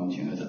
们请合掌。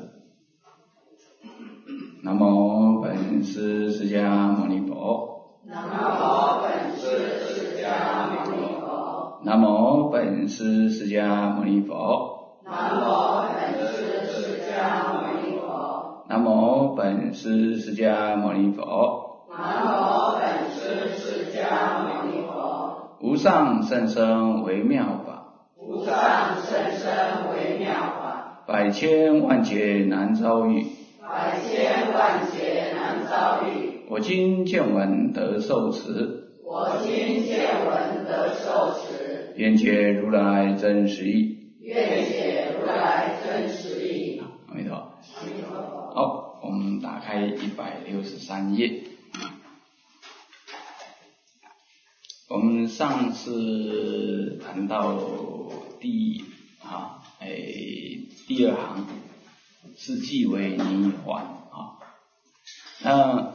南无本师释迦牟尼佛。 南无本师释迦牟尼佛。 南无本师释迦牟尼佛。 南无本师释迦牟尼佛。 南无本师释迦牟尼佛。 南无本师释迦牟尼佛。 无上甚深微妙法， 无上甚深微妙法， 百千万劫难遭遇， 百千万劫难遭遇。 我今见闻得受持， 我今见闻得受持， 愿解如来真实义。 愿解如来真实义。 阿弥陀佛。 阿弥陀佛。 好，我们打开163页。我们上次谈到第二行是即为泥还啊。那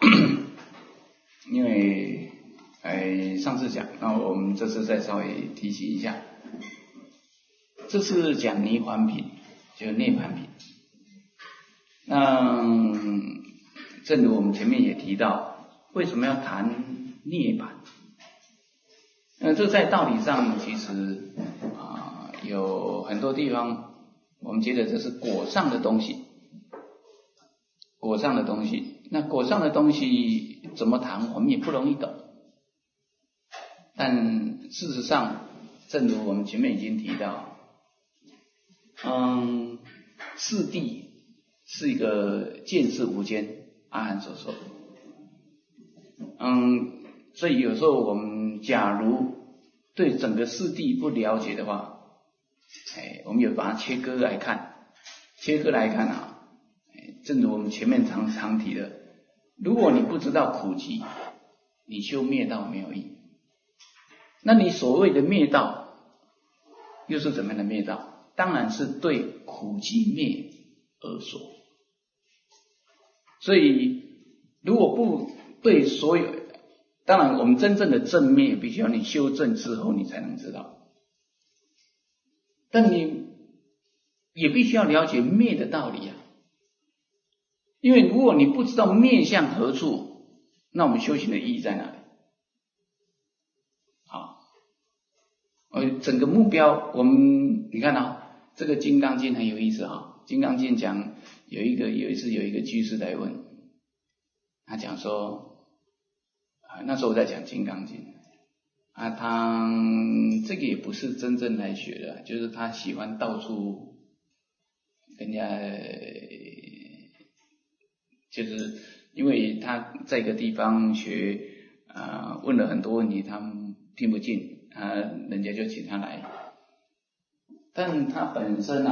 因为上次讲，那我们这次再稍微提醒一下，这是讲泥还品，就是涅槃品。那正如我们前面也提到，为什么要谈涅槃？这在道理上其实有很多地方，我们觉得这是果上的东西，果上的东西。那果上的东西怎么谈，我们也不容易懂。但事实上，正如我们前面已经提到，四谛是一个见识无间，阿含所说。所以有时候我们假如对整个四谛不了解的话，我们有把它切割来看。切割来看正如我们前面常提的，如果你不知道苦集，你修灭道没有意义。那你所谓的灭道又是怎么样的灭道？当然是对苦集灭而说。所以如果不对所有，当然我们真正的正灭必须要你修正之后你才能知道，但你也必须要了解灭的道理啊。因为如果你不知道灭向何处，那我们修行的意义在哪里？好，整个目标我们你看这个《金刚经》很有意思《金刚经》讲有一次有一个居士来问，他讲说那时候我在讲《金刚经》他这个也不是真正来学的，就是他喜欢到处跟人家，就是因为他在一个地方学问了很多问题，他们听不进人家就请他来。但他本身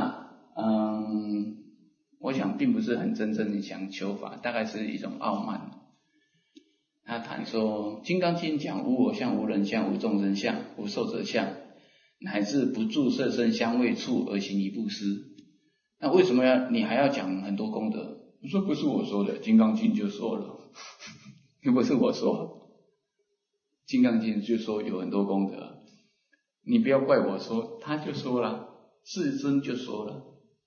我想并不是很真正的想求法，大概是一种傲慢。他谈说《金刚经》讲无我相、无人相、无众生相、无寿者相，乃至不住色身香味触而行一布施。那为什么你还要讲很多功德？我说不是我说的，《金刚经》就说了，又不是我说，《金刚经》就说有很多功德，你不要怪我说，他就说了，世尊就说了。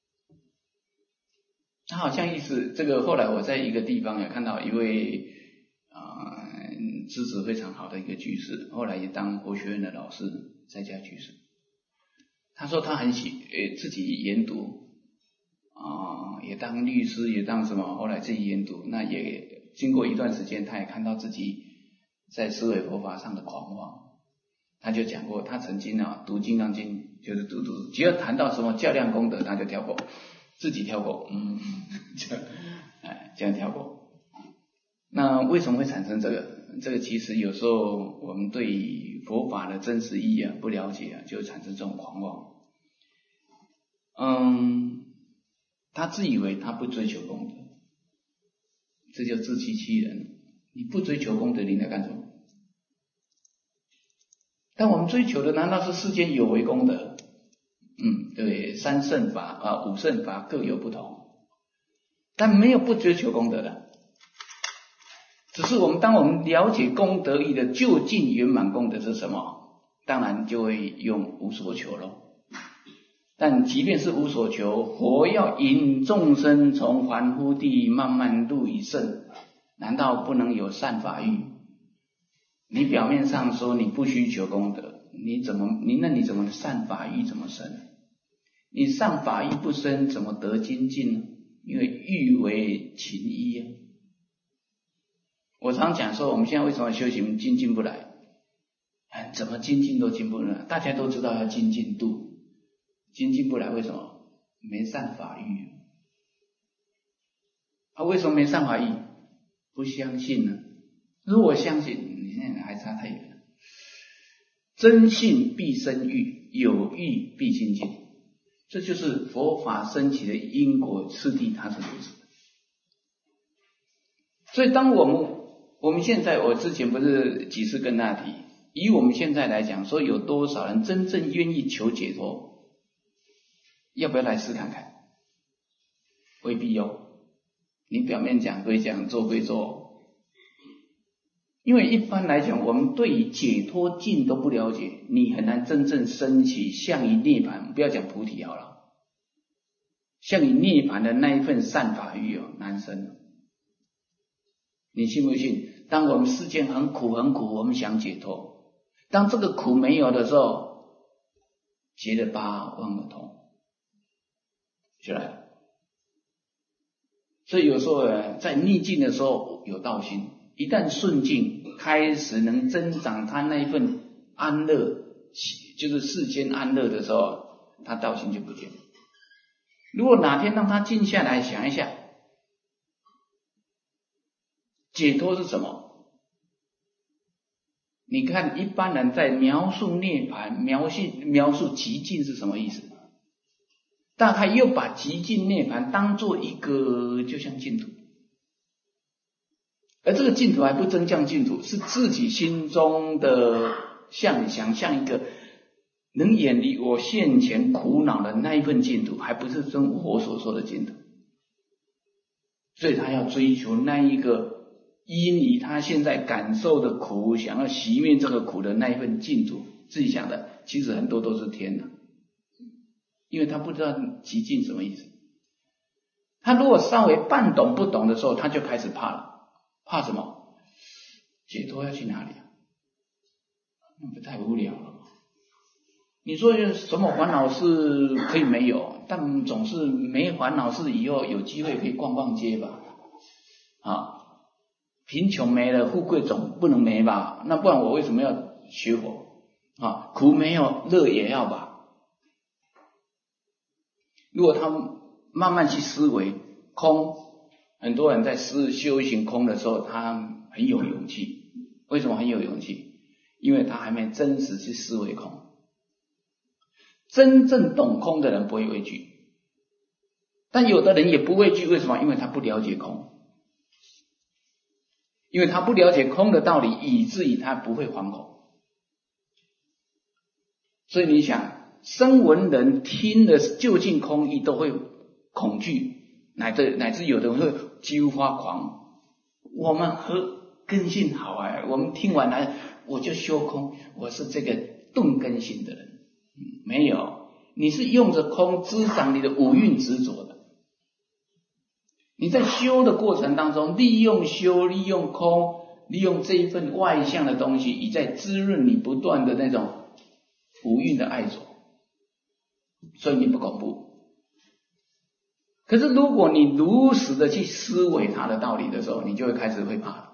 他好像意思，这个后来我在一个地方也看到一位资质非常好的一个居士，后来也当佛学院的老师，在家居士。他说他很自己研读也当律师，也当什么，后来自己研读，那也经过一段时间，他也看到自己在思维佛法上的狂妄。他就讲过，他曾经读《金刚经》，就是读，只要谈到什么较量功德，他就跳过，自己跳过，这样跳过。那为什么会产生这个？这个其实有时候我们对佛法的真实意义不了解就会产生这种狂妄。他自以为他不追求功德，这叫自欺欺人。你不追求功德，你在干什么？但我们追求的难道是世间有为功德？对，三圣法五圣法各有不同，但没有不追求功德的。只是当我们了解功德义的究竟圆满功德是什么，当然就会用无所求咯。 但即便是无所求，佛要引众生从凡夫地慢慢入于圣，难道不能有善法欲？你表面上说你不需求功德，你怎么善法欲怎么生？你善法欲不生，怎么得精进呢？因为欲为情依啊。我常讲说，我们现在为什么修行精进不来？怎么精进都进不来？大家都知道要精进度，精进不来，为什么？没善法欲。为什么没善法欲？不相信呢？如果相信，你现在还差太远了。真信必生欲，有欲必精进，这就是佛法升起的因果次第，它是如此。所以当我们现在，我之前不是几次跟大家提，以我们现在来讲，说有多少人真正愿意求解脱，要不要来试看看？未必哦。你表面讲归讲，做归做，因为一般来讲，我们对于解脱境都不了解，你很难真正升起向于涅槃，不要讲菩提好了，向于涅槃的那一份善法欲难生。你信不信？当我们世间很苦，我们想解脱，当这个苦没有的时候，结了疤忘了痛，就来了。所以有时候在逆境的时候有道心，一旦顺境开始能增长他那一份安乐，就是世间安乐的时候，他道心就不见了。如果哪天让他静下来想一下，解脱是什么？你看一般人在描述涅槃，描述极静是什么意思？但他又把极静涅槃当作一个就像净土，而这个净土还不真像净土，是自己心中的想象一个能远离我现前苦恼的那一份净土，还不是真我所说的净土。所以他要追求那一个因于他现在感受的苦，想要熄灭这个苦的那一份净土，自己想的其实很多都是天的，因为他不知道极静什么意思。他如果稍微半懂不懂的时候，他就开始怕了。怕什么？解脱要去哪里啊？那不太无聊了吗？你说什么烦恼事可以没有，但总是没烦恼事以后有机会可以逛逛街吧？贫穷没了，富贵总不能没吧？那不然我为什么要学佛？苦没有，乐也要吧？如果他慢慢去思维空，很多人在修行空的时候，他很有勇气。为什么很有勇气？因为他还没真实去思维空。真正懂空的人不会畏惧，但有的人也不畏惧，为什么？因为他不了解空，因为他不了解空的道理，以至于他不会惶恐。所以你想，声闻人听了究竟空义都会恐惧，乃至有的人会几乎发狂。我们根性好我们听完了我就修空，我是这个钝根性的人。没有，你是用着空滋长你的五蕴执着的。你在修的过程当中，利用修，利用空，利用这一份外向的东西，以在滋润你不断的那种五蕴的爱着，所以你不恐怖。可是如果你如实的去思维它的道理的时候，你就会开始会怕了。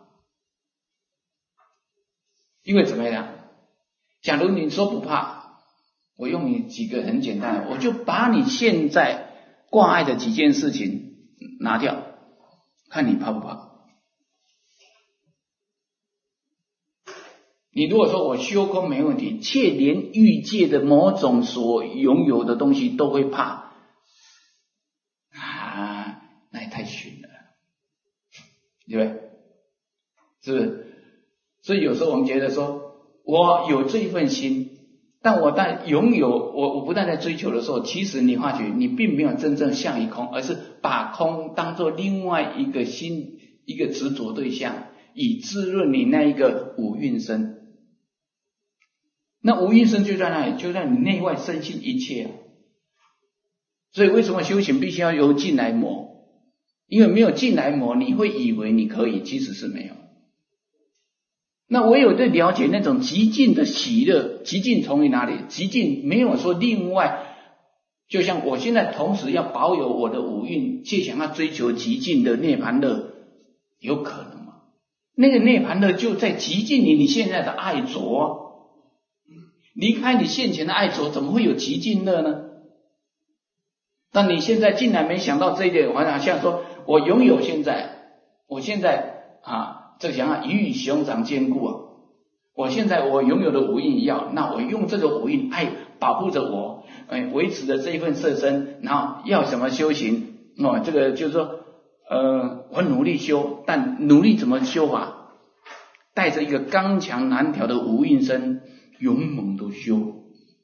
因为怎么样？假如你说不怕，我用你几个很简单的，我就把你现在挂碍的几件事情拿掉，看你怕不怕。你如果说我修空没问题，却连欲界的某种所拥有的东西都会怕那也太逊了，对不对？是不是？所以有时候我们觉得说，我有这一份心，但我在拥有我不但在追求的时候，其实你发觉你并没有真正向于空，而是把空当作另外一个心，一个执着对象，以滋润你那一个五蕴身。那五蕴身就在那里，就在你内外身心一切所以为什么修行必须要由境来磨？因为没有境来磨，你会以为你可以，其实是没有。那唯有对了解那种极尽的喜乐，极尽从于哪里？极尽没有说另外，就像我现在同时要保有我的五蕴，却想要追求极尽的涅槃乐，有可能吗？那个涅槃乐就在极尽你现在的爱着，离开你现前的爱着，怎么会有极尽乐呢？但你现在竟然没想到这一点，好像说我拥有现在，我现在这想要鱼与熊掌兼顾啊！我现在我拥有的五蕴要，那我用这个五蕴爱保护着我，维持着这一份色身，然后要什么修行这个就是说我努力修，但努力怎么修法？带着一个刚强难调的五蕴身，勇猛的修。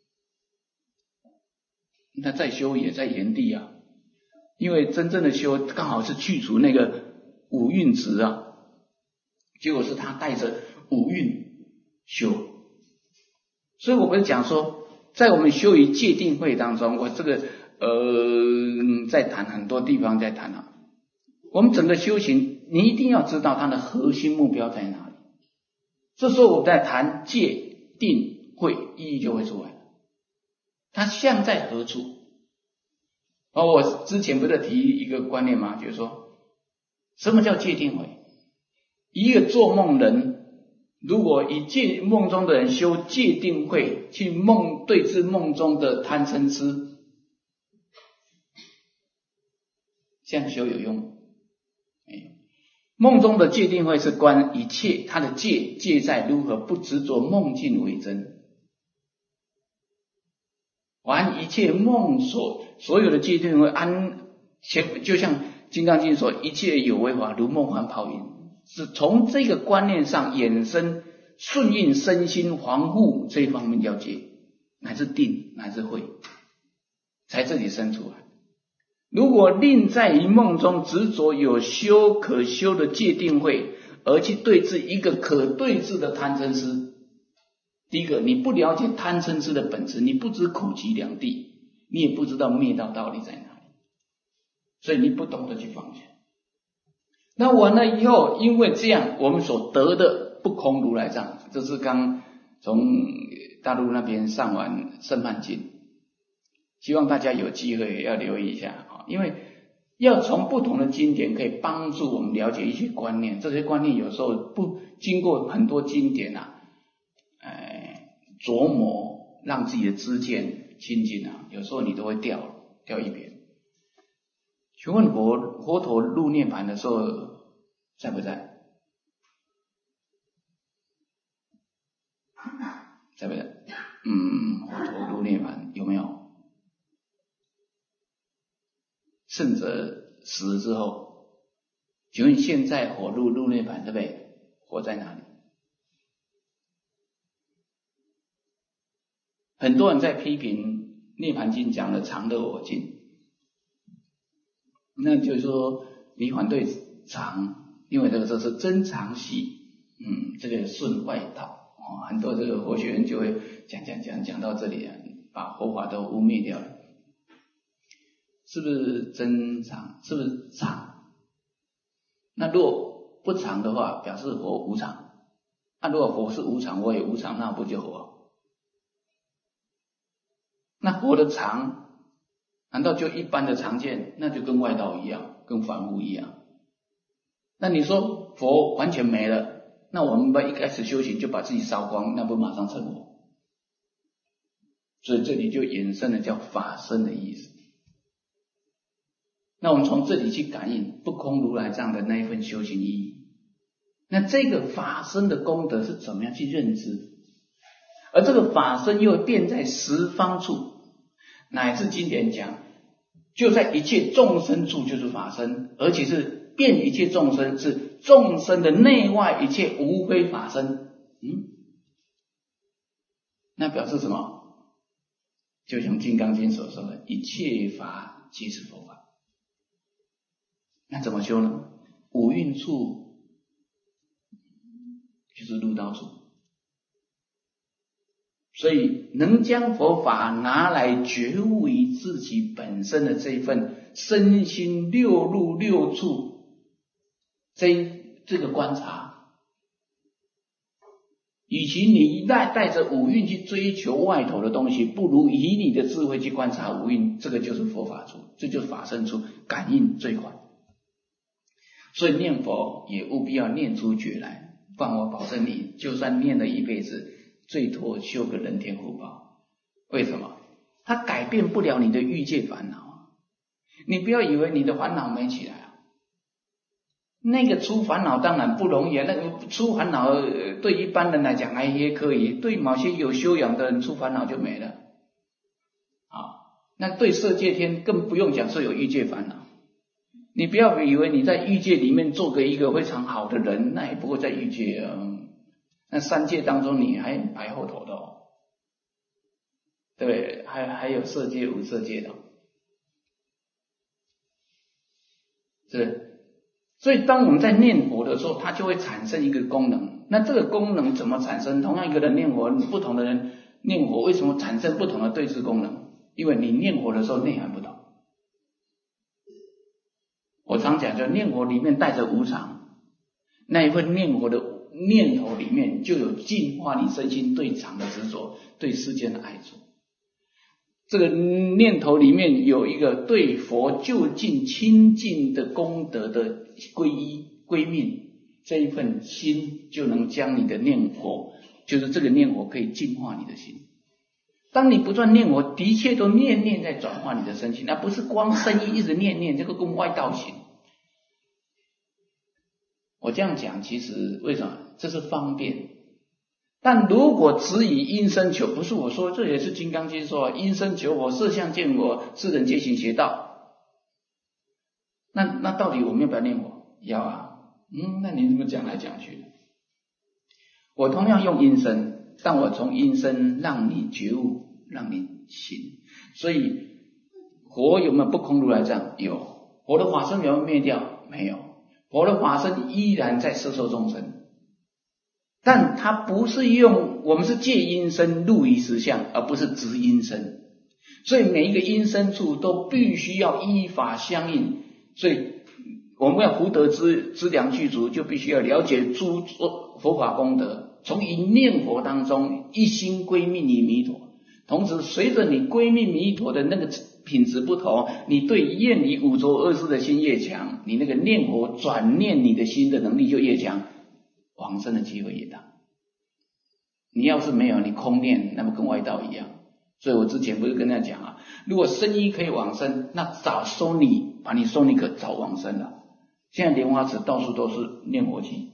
那再修也在原地啊，因为真正的修刚好是去除那个五蕴执啊。结果是他带着五蕴修，所以我们讲说，在我们修于戒定慧当中，我这个在谈很多地方在谈啊。我们整个修行，你一定要知道它的核心目标在哪里。这时候我们在谈戒定慧，意义就会出来了。它相在何处？我之前不是提一个观念吗？就是说，什么叫戒定慧？一个做梦人，如果以梦中的人修戒定慧，去对治梦中的贪嗔痴，这样修有用吗？没有。梦中的戒定慧是观一切，它的戒在如何不执着梦境为真，玩一切梦所有的戒定慧就像金刚经说，一切有为法如梦幻泡影。是从这个观念上衍生顺应身心防护这一方面要戒，乃至定，乃至慧，才这里生出来。如果另在于梦中执着有可修的戒定慧，而去对治一个可对治的贪嗔痴，第一个你不了解贪嗔痴的本质，你不知苦集两谛，你也不知道灭道道理在哪里，所以你不懂得去放下。那完了以后，因为这样我们所得的不空如来藏，这是刚从大陆那边上完圣曼经，希望大家有机会要留意一下，因为要从不同的经典可以帮助我们了解一些观念，这些观念有时候不经过很多经典琢磨，让自己的知见清净有时候你都会掉一边。请问佛陀入涅槃的时候在不在？在不在？佛陀入涅槃有没有？圣者死了之后，请问现在佛入涅槃对不对？佛在哪里？很多人在批评涅槃经讲的常乐我净，那就是说你反对常，因为这是真常系，这个顺外道很多这个佛学人就会讲到这里把佛法都污蔑掉了。是不是真常？是不是常？那若不常的话，表示佛无常。如果佛是无常，我也无常，那不就佛？那佛的常难道就一般的常见？那就跟外道一样，跟凡夫一样。那你说佛完全没了，那我们一开始修行就把自己烧光，那不马上成佛？所以这里就衍生了叫法身的意思。那我们从这里去感应不空如来藏的那一份修行意义。那这个法身的功德是怎么样去认知？而这个法身又遍在十方处，乃至经典讲就在一切众生处就是法身，而且是遍一切众生，是众生的内外一切无非法身。那表示什么？就像金刚经所说的，一切法皆是佛法。那怎么修呢？五蕴处就是入道处， 所以能将佛法拿来觉悟于自己本身的这份身心六路六处这个观察，与其你带着五蕴去追求外头的东西，不如以你的智慧去观察五蕴，这个就是佛法处，这就是法身处，感应最快。所以念佛也务必要念出觉来，不然我保证你就算念了一辈子，最多修个人天福报。为什么？它改变不了你的欲界烦恼。你不要以为你的烦恼没起来啊，那个出烦恼当然不容易啊，那个出烦恼对一般人来讲也可以，对某些有修养的人出烦恼就没了啊。那对色界天更不用讲说有欲界烦恼。你不要以为你在欲界里面做个一个非常好的人，那也不过在欲界那三界当中你还排后头的哦，对，还有色界无色界的，是不是？所以当我们在念佛的时候，它就会产生一个功能。那这个功能怎么产生？同样一个人念佛，不同的人念佛为什么产生不同的对治功能？因为你念佛的时候内涵不同。我常讲，就念佛里面带着无常，那一份念佛的念头里面就有净化你身心对常的执着，对世间的爱着。这个念头里面有一个对佛就近亲近的功德的皈依归命，这一份心就能将你的念佛，就是这个念佛可以净化你的心。当你不断念佛，的确都念在转化你的身心，而不是光声音一直念，这个跟外道行。我这样讲其实为什么？这是方便。但如果只以因身求，不是我说，这也是金刚经说因身求佛，色相见佛，世人皆行邪道。那到底我们要不要念佛？要啊。那你怎么讲来讲去？我同样用因身，但我从因身让你觉悟，让你行。所以佛有没有不空如来藏？有。佛的法身有没有灭掉？没有。佛的法身依然在摄受众生，但它不是用，我们是借因身入于实相，而不是执因身。所以每一个因身处都必须要依法相应。所以我们要福德资粮具足，就必须要了解诸佛法功德，从一念佛当中一心归命于弥陀。同时随着你归命弥陀的那个品质不同，你对厌离五浊恶世的心越强，你那个念佛转念你的心的能力就越强，往生的机会越大。你要是没有，你空念，那么跟外道一样。所以我之前不是跟大家讲啊，如果生医可以往生，那早收你，把你收你可早往生了。现在莲花池到处都是念佛机，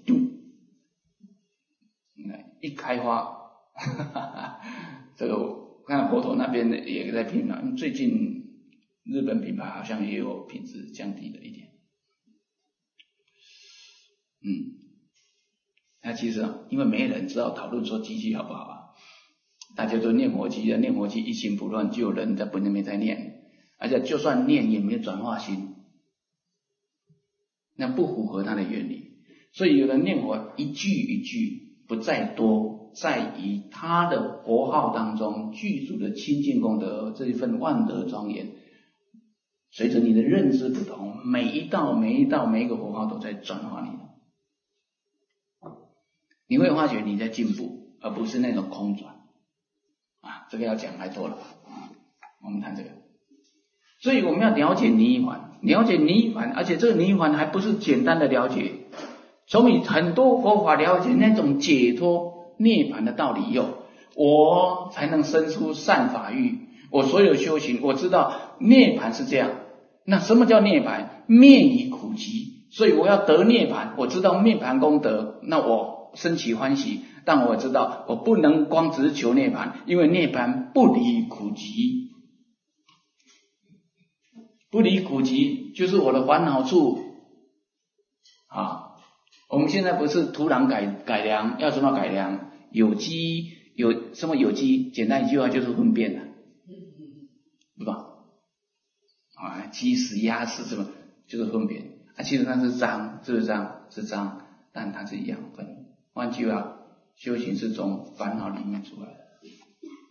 一开花这个我看佛陀那边也在拼了，最近日本品牌好像也有品质降低了一点。那其实因为没人知道讨论说机器好不好啊，大家都念佛机的，念佛机一心不乱，就有人在那边在念，而且就算念也没有转化心，那不符合它的原理。所以有人念佛一句一句不在多，在于他的佛号当中具足的清净功德，这一份万德庄严。随着你的认知不同，每一道每一个佛号都在转化你，你会发觉你在进步，而不是那种空转这个要讲太多了我们谈这个。所以我们要了解涅槃，而且这个涅槃还不是简单的了解，从你很多佛法了解那种解脱涅槃的道理以后，我才能生出善法欲。我所有修行，我知道涅槃是这样。那什么叫涅槃？灭于苦集。所以我要得涅槃，我知道涅槃功德，那我生起欢喜。但我知道我不能光只求涅槃，因为涅槃不离苦集。不离苦集就是我的烦恼处我们现在不是土壤改良，要什么改良？有机，有什么有机？简单一句话就是粪便对吧？鸡屎鸭屎什么就是粪便其实它是脏，是不是脏？是脏，但它是养分。换句话，修行是从烦恼里面出来的。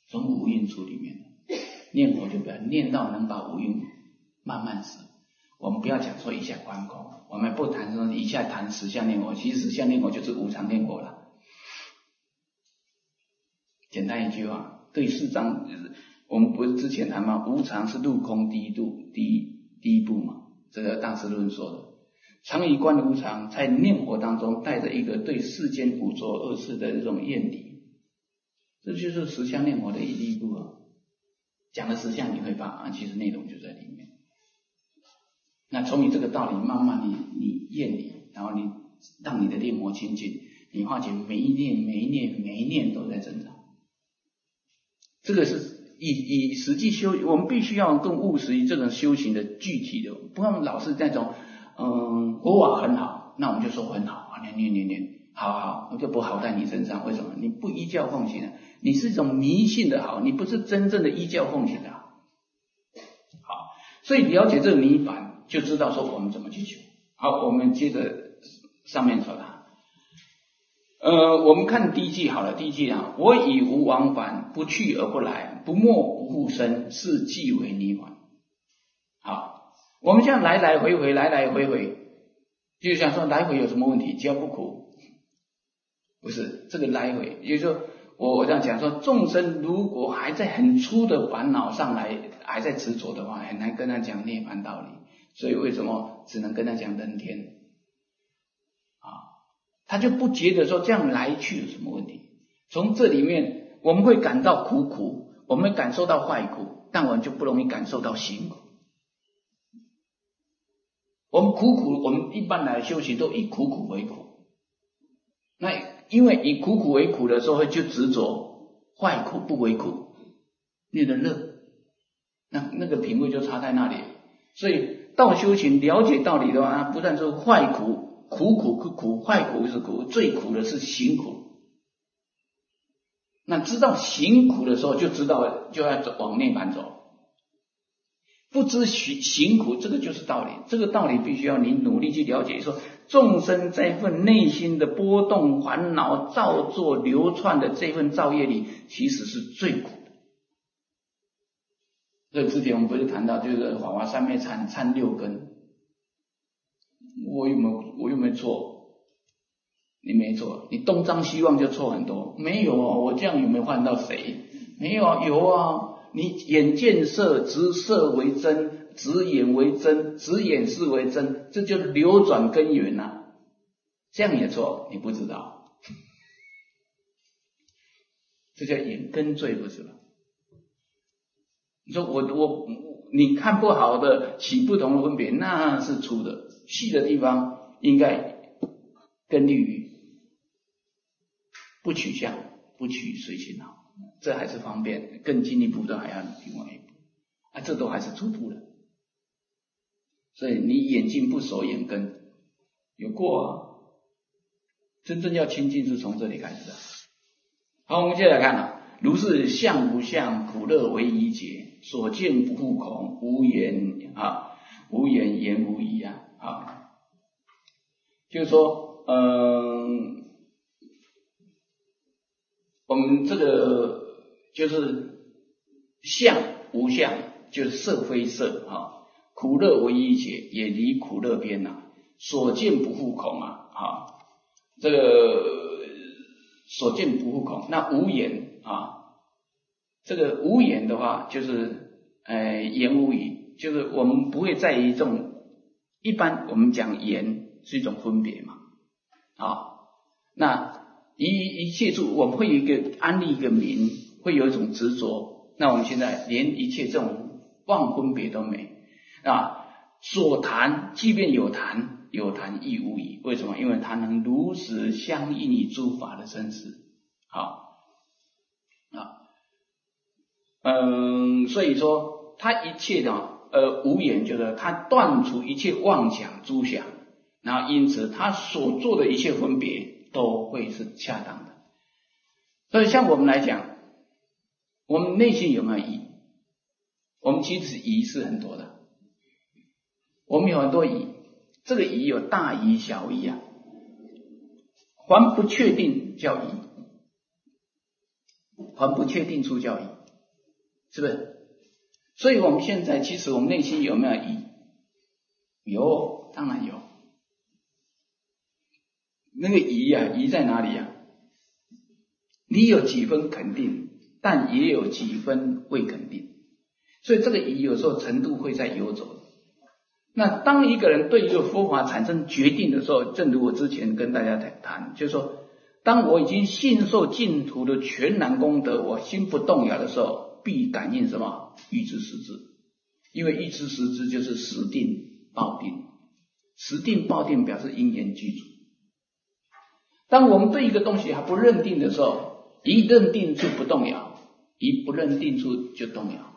从五蕴出里面念佛，就不要念到能把五蕴慢慢死。我们不要讲说一下观空，我们不谈说一下谈实相念佛，其实实相念佛就是无常念佛了。简单一句话，对四章，我们不是之前谈吗？无常是入空第一步嘛，这个大师论说的。常以观无常，在念佛当中带着一个对世间五浊恶世的这种厌离，这就是实相念佛的第一步啊。讲的实相你会发其实内容就在里面。那从你这个道理慢慢你厌离，然后你让你的念佛清净，你发觉每一念都在增长。这个是以实际修，我们必须要更务实于这种修行的具体的，不要老是那种佛法很好，那我们就说很好，念，好，就不好在你身上。为什么？你不依教奉行，你是一种迷信的好，你不是真正的依教奉行的好。好，所以了解这个迷烦，就知道说我们怎么去求。好，我们接着上面说的。我们看第一句好了，第一句啊，我以无往返，不去而不来，不没不复生，是即为涅槃。好，我们这样来来回回，就想说来回有什么问题？只要不苦，不是这个来回，也就是说我这样讲说，众生如果还在很粗的烦恼上来，还在执着的话，很难跟他讲涅槃道理。所以为什么只能跟他讲人天？他就不觉得说这样来去有什么问题。从这里面我们会感到苦，我们会感受到坏苦，但我们就不容易感受到行苦。我们苦，我们一般来修行都以苦为苦，那因为以苦为苦的时候，就执着坏苦不为苦，你的乐，那个品位就差在那里。所以道修行了解道理的话，不但是坏苦，苦，坏苦是苦，最苦的是行苦。那知道行苦的时候，就知道就要往涅槃走。不知行苦，这个就是道理。这个道理必须要你努力去了解。说众生在份内心的波动、烦恼、造作、流窜的这份造业里，其实是最苦的。所以之前我们不是谈到，就是法华三昧参六根。我有没有错？你没错，你东张西望就错很多。没有啊，我这样有没有犯到谁？没有啊，有啊。你眼见色，执色为真，执眼为真，执眼识为真，这就是流转根源啊。这样也错，你不知道，这叫眼根罪，不是吧？你说你看不好的起不同的分别，那是粗的，细的地方应该根利于不取相，不取随心好。这还是方便，更进一步的还要另外一步这都还是初步的。所以你眼睛不守眼根，有过真正要清净是从这里开始的。好，我们接着来看如是相无相，苦乐为一解，所见不复空，无言言无疑就是说我们这个就是相无相，就是色非色苦乐为一解，也离苦乐边所见不复空这个所见不复空。那无言这个无言的话，就是言无疑，就是我们不会在意这种，一般我们讲言是一种分别嘛那一切处我们会有一个安立一个名，会有一种执着。那我们现在连一切这种妄分别都没所谈即便有谈亦无疑。为什么？因为它能如实相应于诸法的生死所以说它一切无言，就是它断除一切妄想诸想，然后因此它所做的一切分别都会是恰当的。所以像我们来讲，我们内心有没有疑？我们其实疑是很多的，我们有很多疑，这个疑有大疑小疑凡不确定叫疑，凡不确定处叫疑是不是？所以我们现在其实我们内心有没有疑？有，当然有。那个疑啊，疑在哪里啊？你有几分肯定，但也有几分未肯定，所以这个疑有时候程度会在游走。那当一个人对一个佛法产生决定的时候，正如我之前跟大家谈，就是说当我已经信受净土的全然功德，我心不动摇的时候，必感应什么？欲知实知。因为欲知实知就是实定报定，实定报定表示因缘具足。当我们对一个东西还不认定的时候，一认定就不动摇，一不认定处就动摇。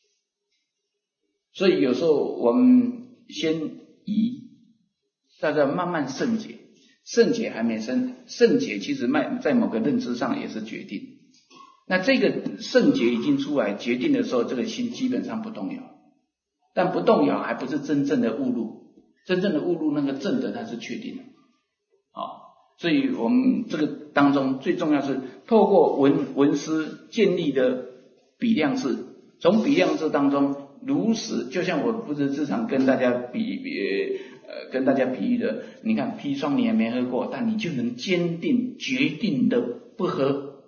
所以有时候我们先疑，大家慢慢圣解，圣解还没生，圣解其实在某个认知上也是决定。那这个圣解已经出来决定的时候，这个心基本上不动摇，但不动摇还不是真正的悟入，真正的悟入那个正的它是确定的。所以我们这个当中最重要是透过闻思建立的比量智，从比量智当中如实，就像我不是时常跟大家比喻的，你看砒霜你还没喝过，但你就能坚定决定的不喝，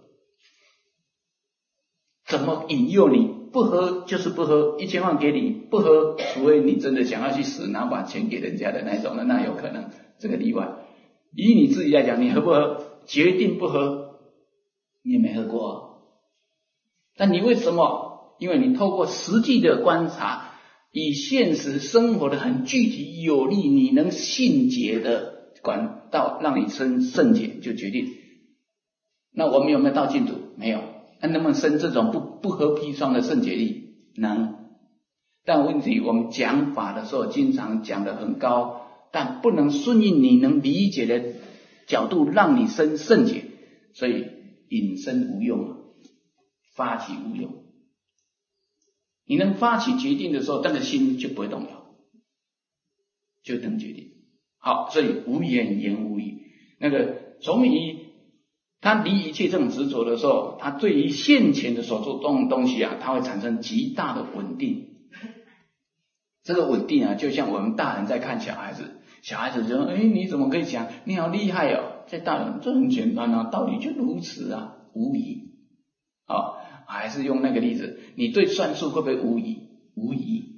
怎么引诱你不喝就是不喝，1000万给你不喝，除非你真的想要去死，拿把钱给人家的那种的，那有可能，这个例外。以你自己来讲，你喝不喝？决定不喝，你也没喝过。但你为什么？因为你透过实际的观察，以现实生活的很具体有力，你能信解的管道，让你生圣解就决定。那我们有没有到净土？没有。那能不能生这种不喝砒霜的圣解力？能。但问题我们讲法的时候，经常讲得很高。但不能顺应你能理解的角度让你生圣解，所以引申无用，发起无用。你能发起决定的时候，那个心就不会动摇，就能决定。好，所以无言言无语。那个从于他离一切这种执着的时候，他对于现前的所做东西啊，他会产生极大的稳定。这个稳定啊，就像我们大人在看小孩子，小孩子就说：“你怎么可以讲？你好厉害哦！”在大人这很简单啊，道理就如此啊，无疑。还是用那个例子，你对算术会不会无疑？无疑。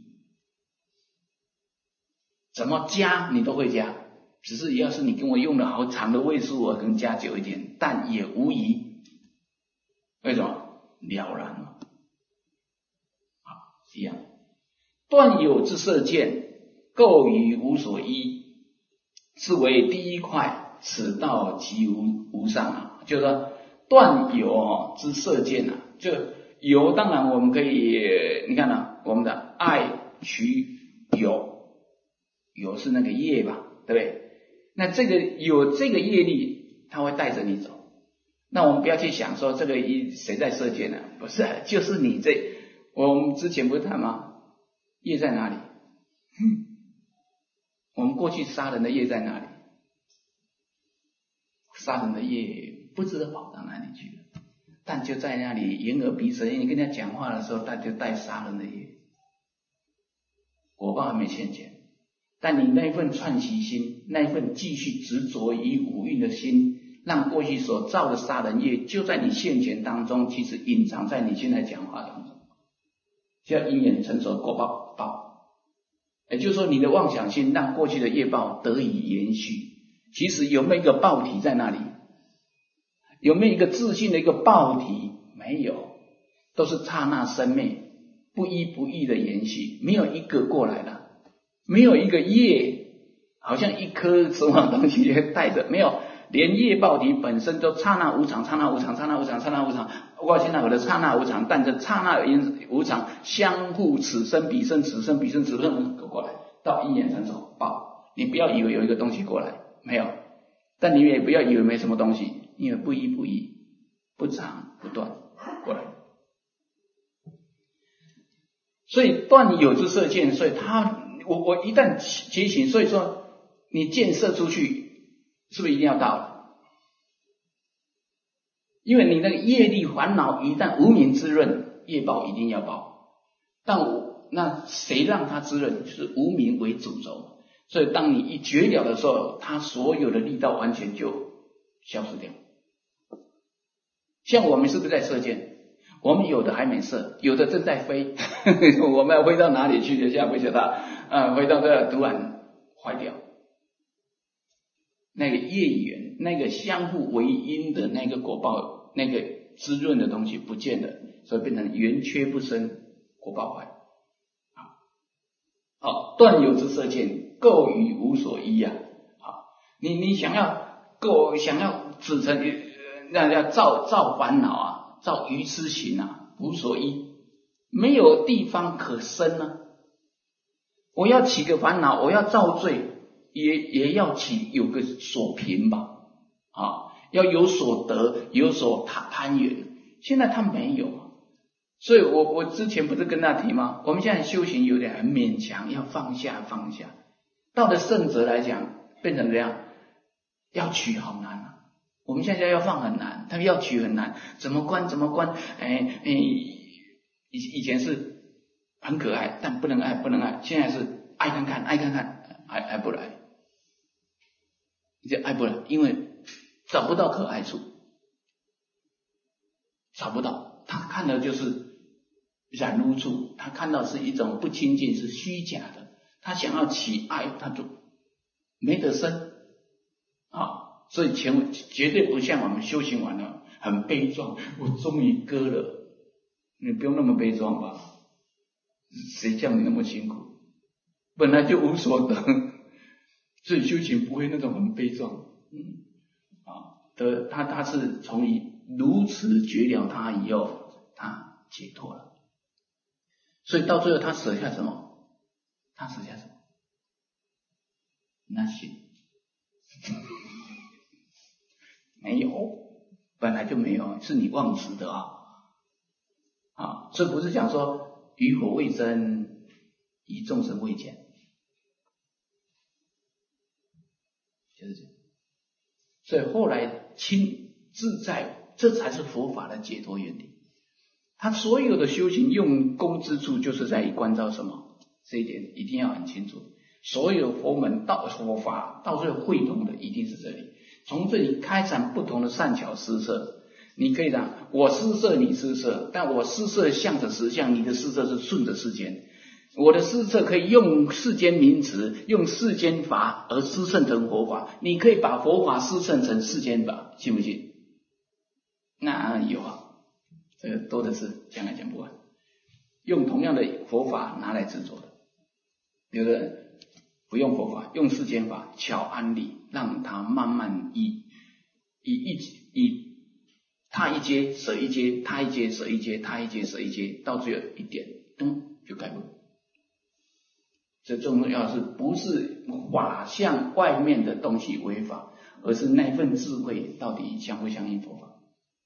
怎么加你都会加，只是要是你跟我用了好长的位数，我可能加久一点，但也无疑。为什么？了然嘛。好，一样。断有之色见，构于无所依，是为第一块，此道即无上啊。就是说断有之色见啊，就有当然我们可以，你看啊，我们的爱取有是那个业吧，对不对？那这个有这个业力，它会带着你走。那我们不要去想说这个谁在射箭呢？不是，就是你我们之前不是谈吗？业在哪里？我们过去杀人的业在哪里？杀人的业不知道跑到哪里去了，但就在那里眼耳鼻舌，你跟人家讲话的时候，他就带杀人的业。我爸还没欠钱，但你那一份串习心，那一份继续执着于五蕴的心，让过去所造的杀人业就在你现前当中，其实隐藏在你现在讲话当中，叫因缘成熟果报。也就是说，你的妄想心让过去的业报得以延续。其实有没有一个报体在那里？有没有一个自信的一个报体？没有，都是刹那生灭，不依不异的延续，没有一个过来了，没有一个业，好像一颗什么东西带着，没有，连业报体本身都刹那无常，刹那无常，刹那无常，刹那无常。我现在我的刹那无常，但这刹那无常相互此生彼生，此生彼生，此生过来，到因缘成熟报。你不要以为有一个东西过来，没有，但你也不要以为没什么东西，因为不依不异，不长不断过来。所以断有之色见，所以我一旦觉醒，所以说你见色出去，是不是一定要到了？因为你那个业力烦恼一旦无明滋润， 业报一定要报。但那谁让他滋润？就是无明为主轴。所以当你一绝了的时候，他所有的力道完全就消失掉。像我们是不是在射箭？我们有的还没射，有的正在飞我们要飞到哪里去？现在不晓得飞到这突然坏掉。那个业缘，那个相互为因的那个果报，那个滋润的东西不见了，所以变成缘缺不生，果报坏。好，断有之射箭，构于无所依啊。好，你想要指成那叫造烦恼啊，造愚痴行啊，无所依，没有地方可生啊。我要起个烦恼，我要造罪，也要有个所凭吧，要有所得，有所攀缘。现在他没有，所以我之前不是跟他提吗？我们现在修行有点很勉强，要放下。到了圣者来讲，变成这样，要取好难啊。我们现在要放很难，他们要取很难，怎么关？以前是很可爱，但不能爱，现在是爱看看，还不来，这爱不来，因为找不到可爱处，找不到，他看的就是染污处，他看到是一种不清净，是虚假的，他想要起爱，他就没得生所以绝对不像我们修行完了很悲壮，我终于割了，你不用那么悲壮吧？谁叫你那么辛苦？本来就无所得，所以修行不会那种很悲壮。他是从你如此绝了他以后，他解脱了。所以到最后他舍下什么？那些没有，本来就没有，是你忘失的所以不是讲说于火未增，以众生未减，就是这样。所以后来亲自在，这才是佛法的解脱原理。他所有的修行用功之处，就是在于关照什么？这一点一定要很清楚。所有佛门佛法到最后汇通的一定是这里，从这里开展不同的善巧施设。你可以讲我施设你施设，但我施设向着实相，你的施设是顺着世间。我的施设可以用世间名词，用世间法而施设成佛法，你可以把佛法施设成世间法，信不信？那有这个多的是，讲来讲不完。用同样的佛法拿来制作的，有的人不用佛法，用世间法巧安利，让他慢慢以他一阶舍一阶，他一阶舍一阶，他一阶舍一阶，到最后一点就开悟。这重要是不是法向外面的东西为法，而是那份智慧到底相不相应佛法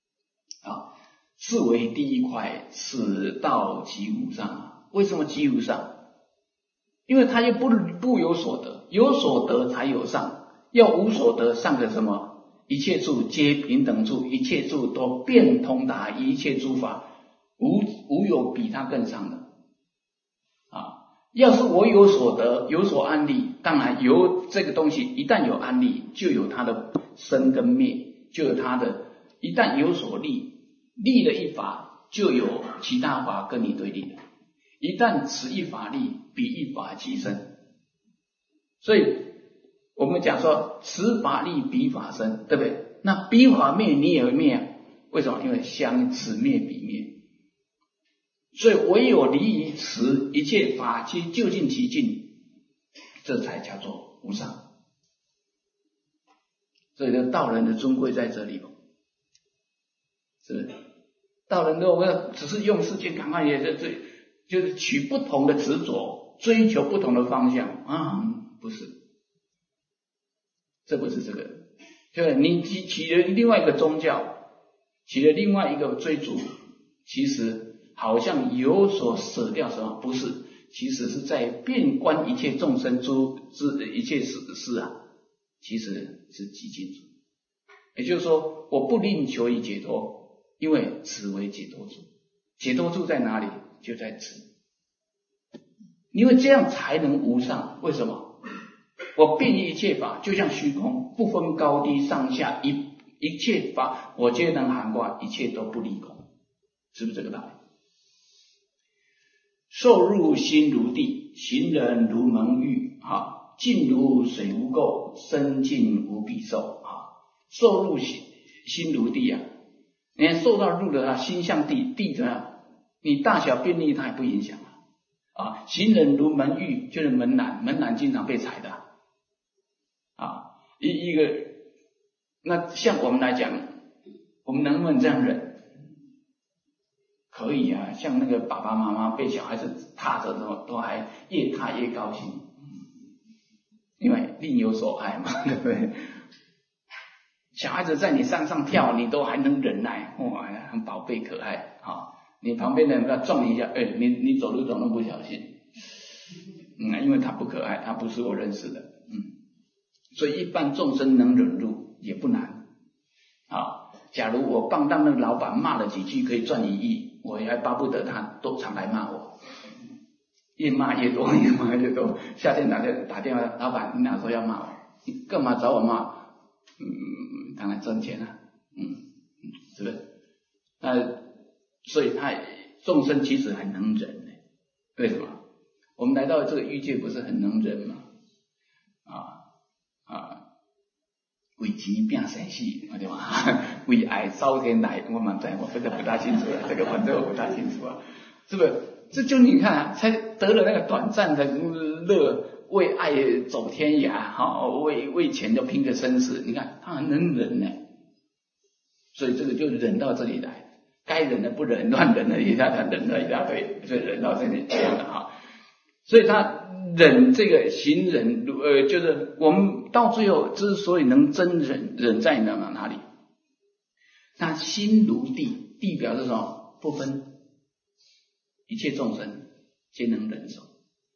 是为第一块，此道即无上。为什么即无上？因为他又不有所得，有所得才有上，要无所得，上的什么？一切处皆平等处，一切处都变通达一切诸法，无有比他更上的要是我有所得，有所安立，当然有这个东西，一旦有安立，就有它的生跟灭，就有它的，一旦有所立了一法，就有其他法跟你对立的，一旦此一法立，彼一法即生。所以我们讲说此法立彼法生，对不对？那彼法灭你也会灭为什么？因为相此灭彼灭。所以唯有离于此，一切法皆究竟其境，这才叫做无上。所以这道人的尊贵在这里是不是？道人我们只是用世间赶快也就是取不同的执着，追求不同的方向不是，这不是这个。就是你起了另外一个宗教，起了另外一个追逐，其实好像有所舍掉什么，不是，其实是在遍观一切众生之一切事其实是极尽处。也就是说，我不另求于解脱，因为此为解脱处。 解脱处在哪里？就在此。因为这样才能无上。为什么？我遍一切法，就像虚空，不分高低上下，一切法我皆能涵括，一切都不离空，是不是这个道理？受入心如地，行人如蒙玉，静如水无垢，深尽无比受。受入心如地啊，你看受到入的心像地，地怎么样？你大小便利它也不影响啊。行人如门玉，就是门栏，门栏经常被踩的啊。一个，那像我们来讲，我们能不能这样忍？可以啊，像那个爸爸妈妈被小孩子踏着都还越踏越高兴，因为另有所爱嘛，对不对？小孩子在你身上跳，你都还能忍耐，哇，很宝贝可爱啊！你旁边的人给他撞一下，你走路总那么不小心，因为他不可爱，他不是我认识的，所以一般众生能忍辱也不难啊。假如我帮当那个老板骂了几句可以赚1亿，我还巴不得他都常来骂我，越骂越多，越骂越多。夏天打电话，老板你哪时候要骂我？你干嘛找我骂？当然挣钱啊，是不是？所以他众生其实很能忍的，为什么？我们来到这个欲界不是很能忍吗？为钱拼生死，对吧？为爱烧天来，我真的不大清楚了，这个反正我不大清楚啊，是不是？这就你看才得了那个短暂的乐。为爱走天涯，为钱就拼个生死，你看他很能忍呢，所以这个就忍到这里来，该忍的不忍，乱忍了一下，他忍了一大堆，所以忍到这里这样的哈。所以他忍这个行忍，就是我们到最后之所以能真忍，忍在哪里？那心如地，地表示什么？不分一切众生皆能忍受。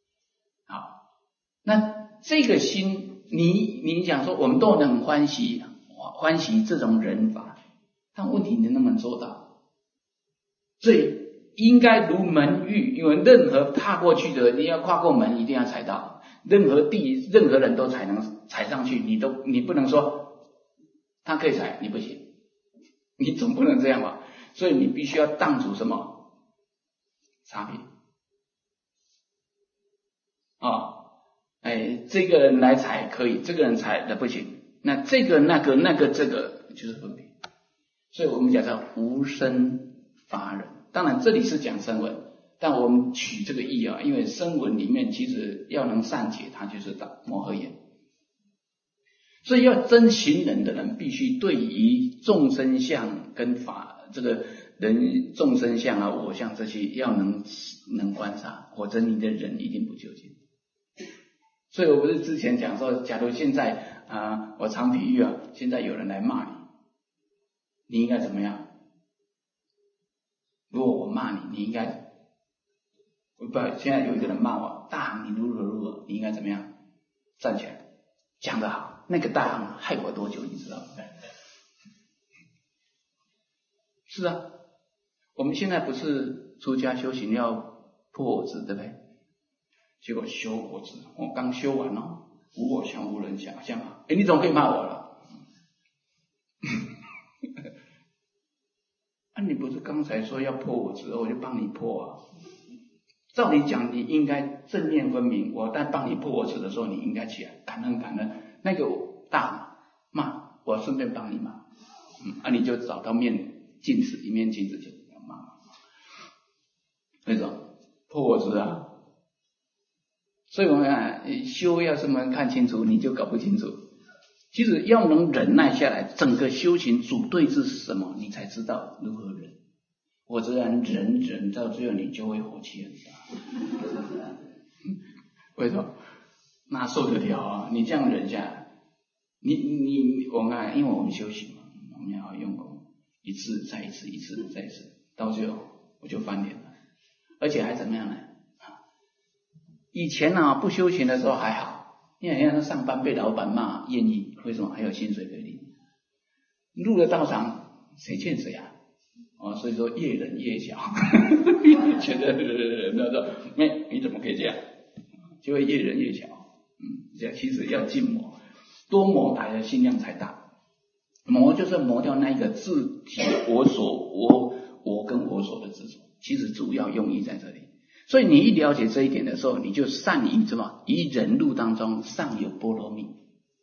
那这个心，你讲说我们都能欢喜这种忍法，但问题你能不能做到？所以应该如门玉，因为任何踏过去的，你要跨过门一定要踩到，任何地任何人都能踩上去，你不能说他可以踩你不行，你总不能这样吧？所以你必须要当主什么差别这个人来踩可以，这个人踩的不行，那这个那个这个就是分别。所以我们讲叫无生法忍。当然这里是讲声闻，但我们取这个义啊，因为声闻里面其实要能善解，它就是摩诃言。所以要真行忍的人，必须对于众生相跟法，这个人众生相啊、我相这些要能观察，否则你的忍一定不究竟。所以我不是之前讲说，假如现在我常比喻现在有人来骂你应该怎么样？如果我骂你，你应该现在有一个人骂我，大行你如何，你应该怎么样？站起来，讲得好，那个大行害我多久，你知道吗？是啊，我们现在不是出家修行要破我执，对不对？结果修我执，我刚修完无我相无人相，你怎么可以骂我了？你不是刚才说要破我执，我就帮你破啊。照理讲，你应该正念分明，我在帮你破我执的时候，你应该起来感恩，那个大骂，我顺便帮你骂，你就找到一面镜子就骂。为什么破我执啊？所以我们看修要是能看清楚，你就搞不清楚。其实要能忍耐下来，整个修行主对治是什么，你才知道如何忍。我只然忍到最后，你就会火气很大。为什么？哪受得了啊？你这样忍下来，我们看，因为我们修行嘛，我们要用功，一次再一次，一次再一次，到最后我就翻脸了，而且还怎么样呢？以前不修行的时候还好，因为人家上班被老板骂厌意，为什么？还有薪水可以领。入了道场谁欠谁啊？ 所以说越忍越小，觉得人家说你怎么可以这样，就会越忍越小。这样其实要静磨，多磨它的心量才大。磨就是磨掉那一个自体我跟我所的执着，其实主要用意在这里。所以你一了解这一点的时候，你就善于什么？以忍辱当中尚有波罗蜜，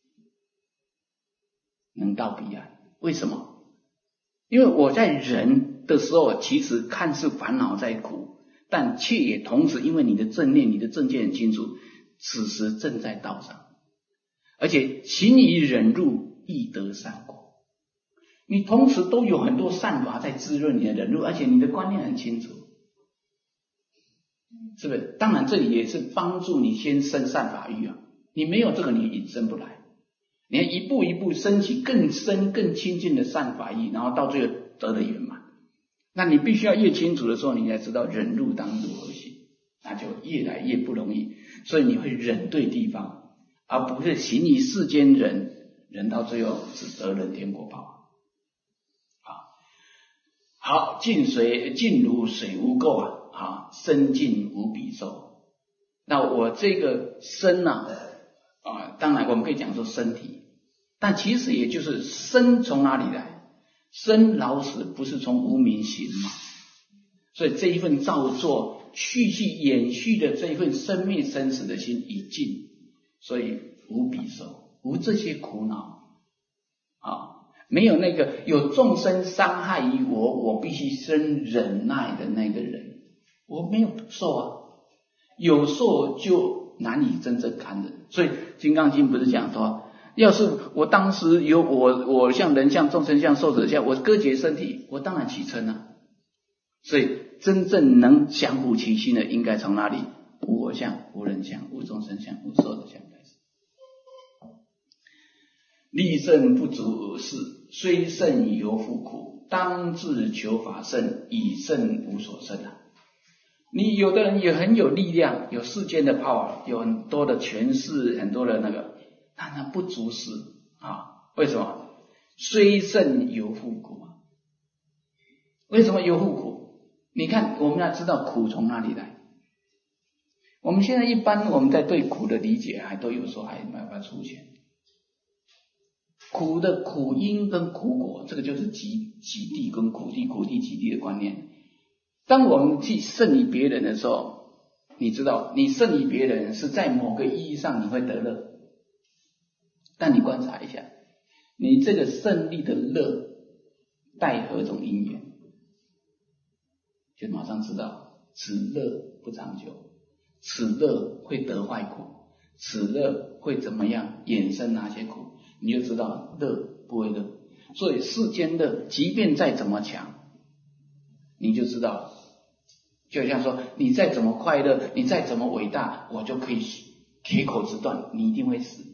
能到彼岸。为什么？因为我在忍的时候，其实看似烦恼在苦，但却也同时因为你的正念、你的正见很清楚，此时正在道上，而且行以忍辱亦得善果。你同时都有很多善法在滋润你的忍辱，而且你的观念很清楚，是不是？当然这里也是帮助你先生善法欲啊，你没有这个你引生不来，你要一步一步升起更深更亲近的善法欲，然后到最后得的圆满。那你必须要越清楚的时候，你才知道忍辱当如何行，那就越来越不容易。所以你会忍对地方，而不是行于世间忍到最后只得人天国报。好，静如水无垢啊，深静无比受。那我这个身当然我们可以讲说身体，但其实也就是身从哪里来？生老死不是从无明行嘛？所以这一份造作续延续的这一份生灭生死的心已尽，所以无比受，无这些苦恼没有那个有众生伤害于我必须生忍耐的那个人，我没有受啊，有受就难以真正堪忍。所以《金刚经》不是讲说，要是我当时有我像人相、众生相、寿者相，我割截身体，我当然起嗔啊。所以真正能降伏其心的，应该从哪里？无我相、无人相、无众生相、无寿者相开始。力胜不足事，虽胜犹复苦，当自求法胜，以胜无所胜啊。你有的人也很有力量，有世间的 power， 有很多的权势，很多的那个，但他不足事为什么？虽胜犹复苦啊。为什么犹复苦？你看我们要知道苦从哪里来。我们现在一般我们在对苦的理解还都有时候还没办法出现。苦的苦因跟苦果，这个就是极地跟苦地极地的观念。当我们去胜于别人的时候，你知道你胜于别人是在某个意义上你会得乐，但你观察一下，你这个胜利的乐带何种因缘，就马上知道此乐不长久，此乐会得坏苦，此乐会怎么样衍生哪些苦，你就知道乐不会乐。所以世间乐即便再怎么强，你就知道，就像说你再怎么快乐，你再怎么伟大，我就可以铁口直断你一定会死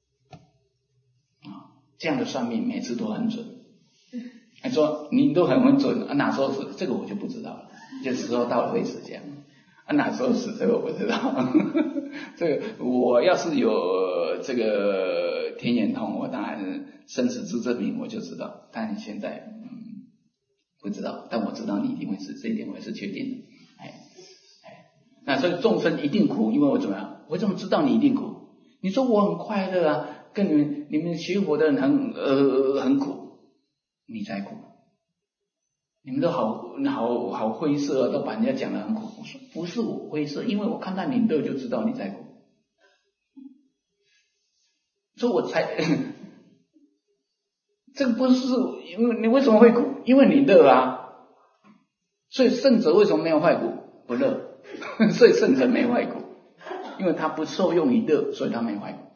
这样的算命每次都很准。还说你都很准哪时候死这个我就不知道了，就时候到了会死这样哪时候死这个我不知道这个我要是有这个天眼通，我当然生死之证明我就知道，但现在不知道，但我知道你一定会死，这一点我是确定的。那所以众生一定苦，因为我怎么样？我怎么知道你一定苦？你说我很快乐啊，跟你们学佛的人很苦，你才苦。你们都好灰色都把人家讲得很苦。我说不是我灰色，因为我看到你乐就知道你在苦。所以我才这个不是因为你为什么会苦？因为你乐啊。所以圣者为什么没有坏苦？不乐。所以圣者没坏苦，因为他不受用于乐，所以他没坏苦。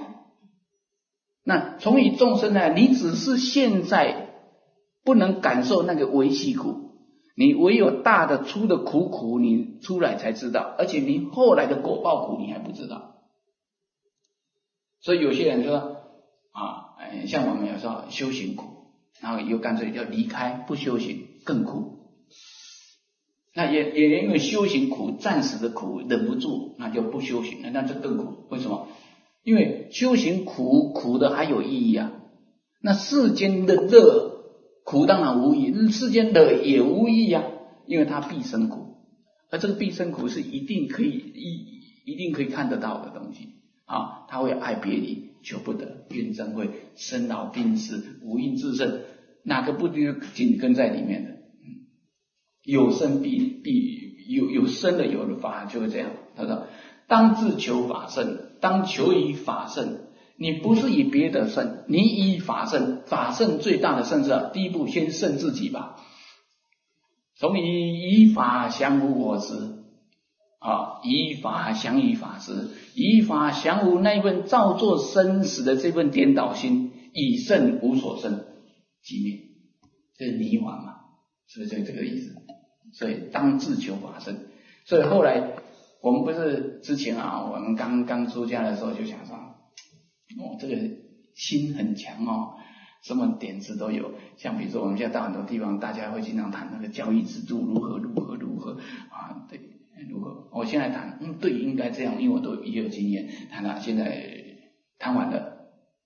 那从于众生呢，你只是现在不能感受那个微细苦，你唯有大的粗的苦你出来才知道，而且你后来的果报苦你还不知道。所以有些人说像我们有时候修行苦，然后又干脆就离开不修行更苦。那也因为修行苦，暂时的苦忍不住，那就不修行了，那就更苦。为什么？因为修行苦的还有意义啊。那世间的乐苦当然无益，世间乐也无益啊，因为它必生苦，而这个必生苦是一定可以看得到的东西啊，他会爱别离，求不得，怨憎会，生老病死，五阴炽盛，哪个不紧跟在里面的？有生必有生的，有的法就会这样。他说：当自求法胜，当求以法胜。你不是以别的胜，你以法胜。法胜最大的胜是第一步先胜自己吧。从以法降无我执啊，以法降于法执，以法降无那一份造作生死的这份颠倒心，以胜无所胜，即灭。这是泥丸嘛，是不是就这个意思？所以当自求法胜。所以后来我们不是之前我们刚出家的时候就想说，这个心很强什么点子都有。像比如说我们现在到很多地方，大家会经常谈那个教育制度如何啊，对，如何？我现在谈，对，应该这样，因为我都也有经验。谈现在谈完了，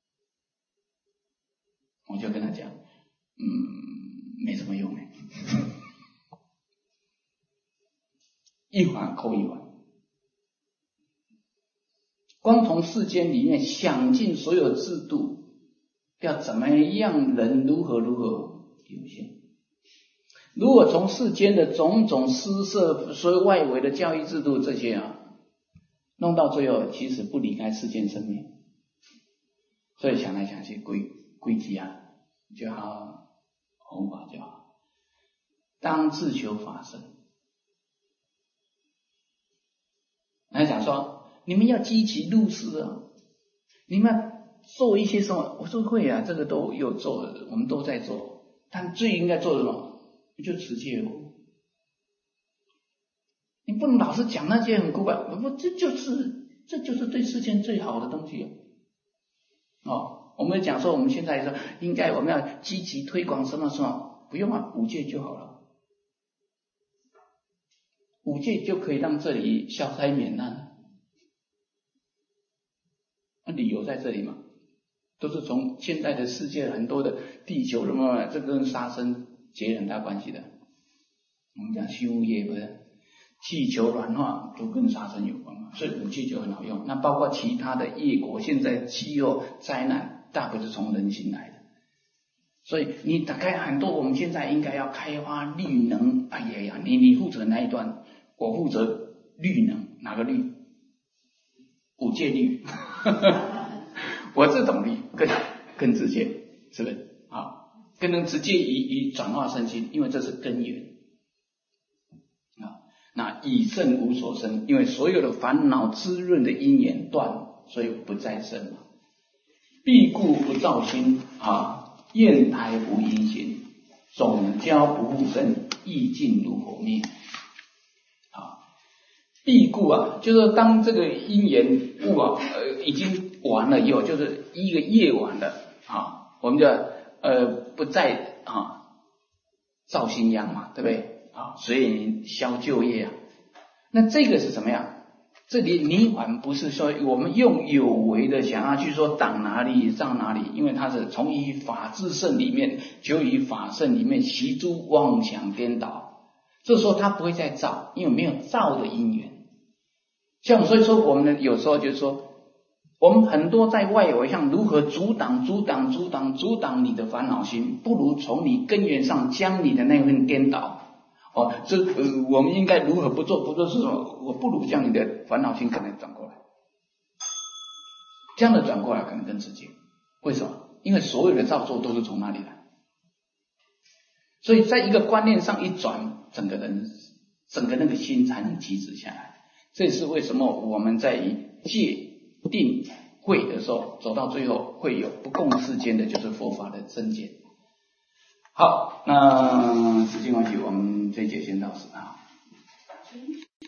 我就跟他讲，没什么用一环扣一环。光从世间里面想尽所有制度，要怎么样人如何有限。如果从世间的种种施设，所有外围的教育制度这些弄到最后，其实不离开世间生命。所以想来想去，归基就好，弘法就好。当自求法胜。来讲说，你们要积极入世你们要做一些什么？我说会这个都有做的，我们都在做。但最应该做的什么？就持戒你不能老是讲那些很古板，这就是对世间最好的东西我们讲说我们现在说我们要积极推广什么，不用5戒就好了，5戒就可以让这里消灾免难。理由在这里嘛，都是从现在的世界很多的地球这跟杀生结很大关系的。我们讲修业不是气球软化都跟杀生有关嘛，所以5戒就很好用。那包括其他的业果，现在气候灾难大部分是从人心来的。所以你打开很多，我们现在应该要开发绿能。你负责哪一段？我负责绿能，哪个绿？5戒绿我这种绿更直接，是不是更能直接以转化身心，因为这是根源那以胜无所生，因为所有的烦恼滋润的因缘断，所以不再生嘛。必故不造心砚台无因心，总交不复生，意尽如火灭必故就是当这个因缘物已经完了以后，就是一个业完了我们就不再造新殃嘛，对不对所以消旧业那这个是什么样？这里泥丸不是说我们用有为的想要去说挡哪里障哪里，因为它是从以法自胜里面，就以法胜里面习诸妄想颠倒，这时候它不会再造，因为没有造的因缘。像所以说我们有时候就是说，我们很多在外围像如何阻挡你的烦恼心，不如从你根源上将你的那份颠倒我们应该如何不做是什么？我不如将你的烦恼心可能转过来，这样的转过来可能更直接。为什么？因为所有的造作都是从那里来，所以在一个观念上一转，整个那个心才能极止下来。这也是为什么我们在戒定慧的时候走到最后会有不共世间的，就是佛法的真见。好，那时间关系，我们这一节先到此